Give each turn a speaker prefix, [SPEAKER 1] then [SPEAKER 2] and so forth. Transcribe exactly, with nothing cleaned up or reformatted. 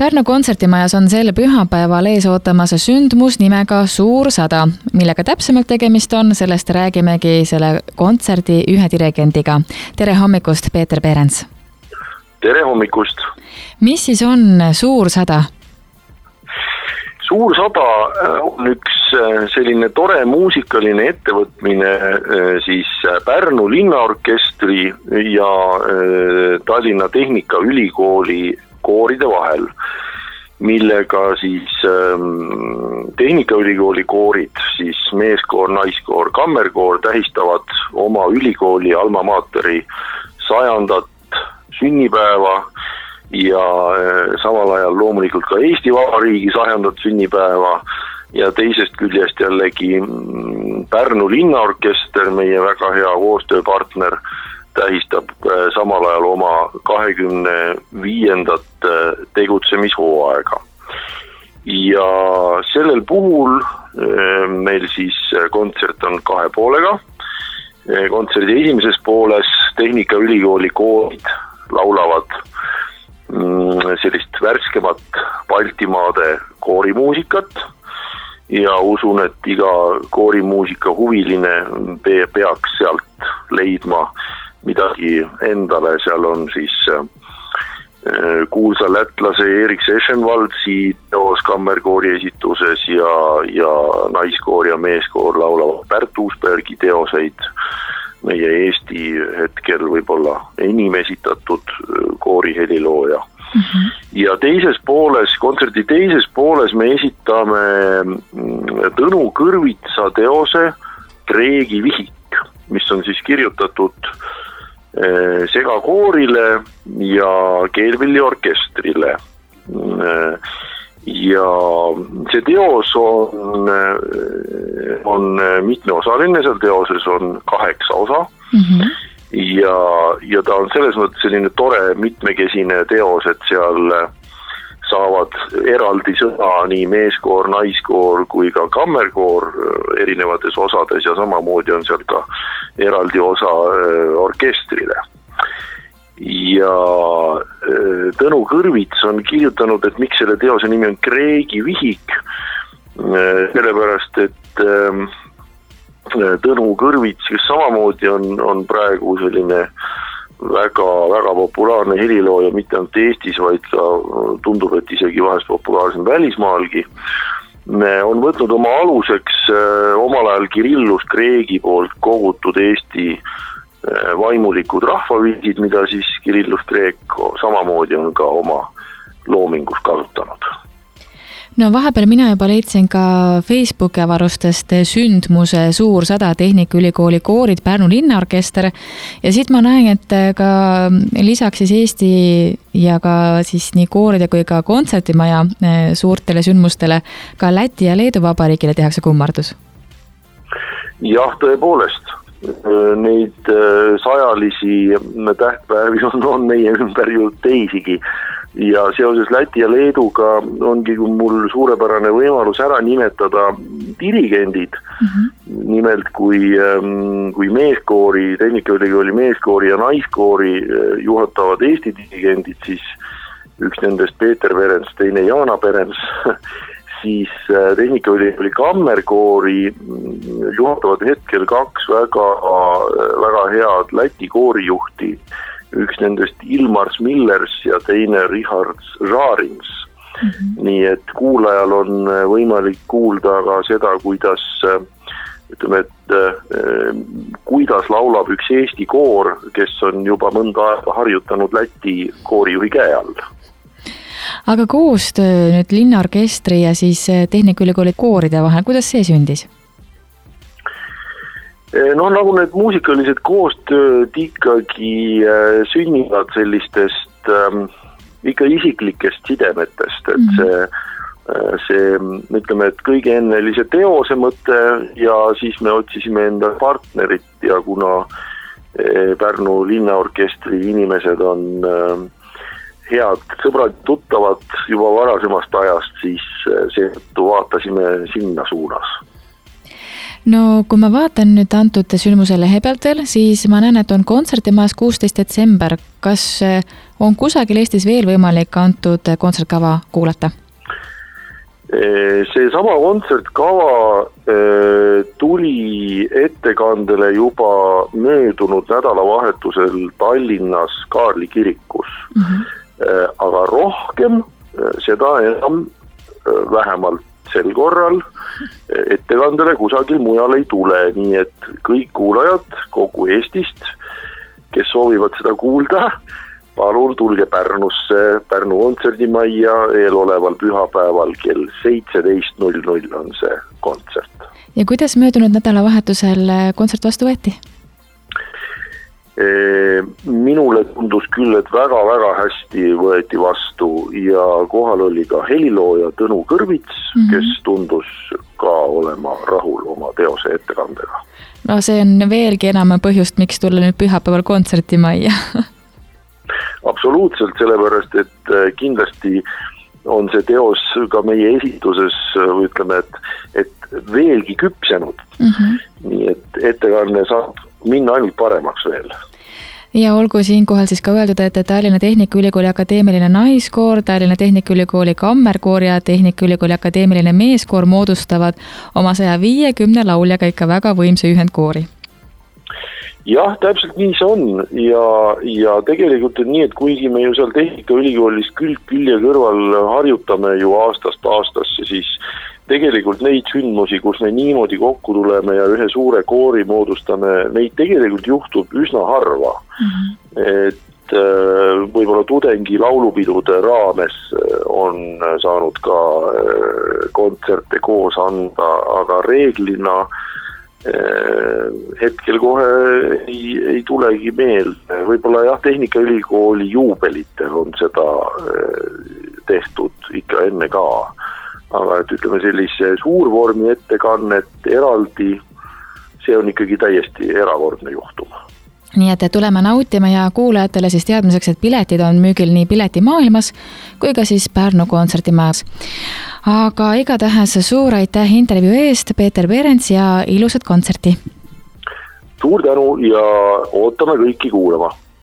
[SPEAKER 1] Pärnu kontsertimajas on sel pühapäeval ees ootamas sündmus nimega Suur sada. Millega täpsemalt tegemist on, sellest räägimegi selle kontserdi ühe dirigendiga. Tere hommikust, Peeter Perens!
[SPEAKER 2] Tere hommikust!
[SPEAKER 1] Mis siis on Suur sada?
[SPEAKER 2] Suur sada on üks selline tore muusikaline ettevõtmine siis Pärnu linnaorkestri ja Tallinna Tehnikaülikooli kooride vahel, millega siis Tehnikaülikooli koorid, siis meeskoor, naiskoor, kammerkoor tähistavad oma ülikooli Alma Materi sajandat sünnipäeva ja samal ajal loomulikult ka Eesti Vabariigi sajandat sünnipäeva ja teisest küljest jällegi Pärnu linnaorkester, meie väga hea koostööpartner, tähistab samal ajal oma kahekümne viiendat tegutsemishooaega. Ja sellel puhul meil siis kontsert on kahe poolega. Kontserdi esimeses pooles Tehnikaülikooli koorid laulavad sellist värskemat Baltimaade koorimuusikat ja usun, et iga koorimuusika huviline peaks sealt leidma midagi endale. Seal on siis kuulsa lätlase Erik Seschenwaldsi teos kammerkoori esituses ja, ja naiskoor ja meeskoor laulavad Pärt Uusbergi teoseid, meie Eesti hetkel võib-olla enim esitatud koori helilooja. Mm-hmm. Ja teises pooles, kontserdi teises pooles me esitame Tõnu Kõrvitsa teose Kreegi vihik, mis on siis kirjutatud segakoorile ja keelpilliorkestrile. Ja see teos on, on mitmeosaline, seal teoses on kaheksa osa. Mm-hmm. Ja, ja ta on selles mõttes selline tore mitmekesine teos, et seal saavad eraldi sõna nii meeskoor, naiskoor kui ka kammerkoor erinevates osades ja samamoodi on seal ka eraldi osa orkestrile. Ja Tõnu Kõrvits on kirjutanud, et miks selle teose nimi on Kreegi vihik, sellepärast, et Tõnu Kõrvits, kes samamoodi on, on praegu selline väga, väga populaarne helilooja, mitte ainult Eestis, vaid ka tundub, et isegi vahest populaarsem välismaalgi, on võtnud oma aluseks omal ajal Kirillus Kreegi poolt kogutud Eesti vaimulikud rahvaviisid, mida siis Kirillus Kreek samamoodi on ka oma loomingus kasutanud.
[SPEAKER 1] No vahepeal mina juba leidsin ka Facebooki avarustest sündmuse Suur sada Tehnikaülikooli koorid Pärnu linnaorkester ja siit ma näen, et ka lisaks siis Eesti ja ka siis nii kooride kui ka kontsertimaja suurtele sündmustele ka Läti ja Leedu Vabariigile tehakse kummardus. Jah, tõepoolest. Neid sajalisi tähtpäevi on, on meie ümber ju teisigi. Ja seoses Läti ja Leeduga ongi mul suurepärane võimalus ära nimetada dirigendid. Mm-hmm. Nimelt kui, kui meeskoori, Tehnikaülikooli meeskoori ja naiskoori juhatavad Eesti dirigendid, siis üks nendest Peeter Perens, teine Jaana Perens, siis Tehnikaülikooli kammerkoori juhatavad hetkel kaks väga, väga head Läti koorijuhti. Üks nendest Ilmars Millers ja teine Richard Žarins. Mm-hmm. Nii et kuulajal on võimalik kuulda ka seda, kuidas, ütleme, et kuidas laulab üks Eesti koor, kes on juba mõnda aega harjutanud Läti koorijuhi käe all. Aga koostöö nüüd linnaorkestri ja siis Tehnikaülikooli kooride vahel, kuidas see sündis?
[SPEAKER 2] No nagu need muusikalised koostööd ikkagi sünnivad sellistest ähm, ikka isiklikest sidemetest, et see, see, ütleme, et kõige enne oli see teose mõte ja siis me otsisime enda partnerit ja kuna Pärnu linnaorkestri inimesed on äh, head sõbrad tuttavad juba varasemast ajast, siis seetõttu vaatasime sinna suunas.
[SPEAKER 1] no kui ma vaatan nüüd antud sündmuse lehe pealt veel, siis ma näen, et on kontserdimajas kuusteist detsember. Kas on kusagil Eestis veel võimalik antud kontsertkava kuulata?
[SPEAKER 2] See sama kontsertkava tuli ettekandele juba möödunud nädalavahetusel Tallinnas Kaarli kirikus. Mm-hmm. Aga rohkem seda enam vähemalt sel korral ettekandele kusagil mujal ei tule, nii et kõik kuulajad kogu Eestist, kes soovivad seda kuulda, palun tulge Pärnusse, Pärnu kontserdimajja eeloleval pühapäeval kell seitseteist null null on see kontsert.
[SPEAKER 1] Ja kuidas möödunud nädalavahetusel kontsert vastu võeti?
[SPEAKER 2] Minule tundus küll, et väga-väga hästi võeti vastu ja kohal oli ka helilooja Tõnu Kõrvits, mm-hmm. kes tundus ka olema rahul oma teose ettekandega.
[SPEAKER 1] No see on veelgi enam põhjust, miks tulla nüüd pühapäeval kontsertimajja.
[SPEAKER 2] Absoluutselt, sellepärast, et kindlasti on see teos ka meie esituses, ütleme, et, et veelgi küpsenud. Mm-hmm. Nii et ettekanne saab minna ainult paremaks veel.
[SPEAKER 1] Ja olgu siinkohal siis ka öeldud, et Tallinna Tehnikaülikooli Akadeemiline Naiskoor, Tallinna Tehnikaülikooli Kammerkoor ja Tehnikaülikooli Akadeemiline Meeskoor moodustavad oma saja viiekümne lauljaga ikka väga võimsa ühendkoori.
[SPEAKER 2] Jah, täpselt nii see on ja, ja tegelikult on nii, et kuigi me ju seal Tehnikaülikoolis külg külje kõrval harjutame ju aastast aastasse, siis tegelikult neid sündmusi, kus me niimoodi kokku tuleme ja ühe suure koori moodustame, neid tegelikult juhtub üsna harva. Mm-hmm. Et võib-olla tudengi laulupidude raames on saanud ka kontserte koos anda, aga reeglina hetkel kohe ei, ei tulegi meel. Võib-olla jah, Tehnikaülikooli juubelitel on seda tehtud ikka enne ka. Aga et ütleme sellise suurvormi ettekannet eraldi, see on ikkagi täiesti erakordne juhtum.
[SPEAKER 1] Nii et tuleme nautima ja kuulajatele siis teadmiseks, et piletid on müügil nii piletimaailmas kui ka siis Pärnu kontserdimajas. Aga igatahes suur aitäh intervjuu eest, Peeter Berents ja ilusat kontserti!
[SPEAKER 2] Suur tänu ja ootame kõiki kuulama!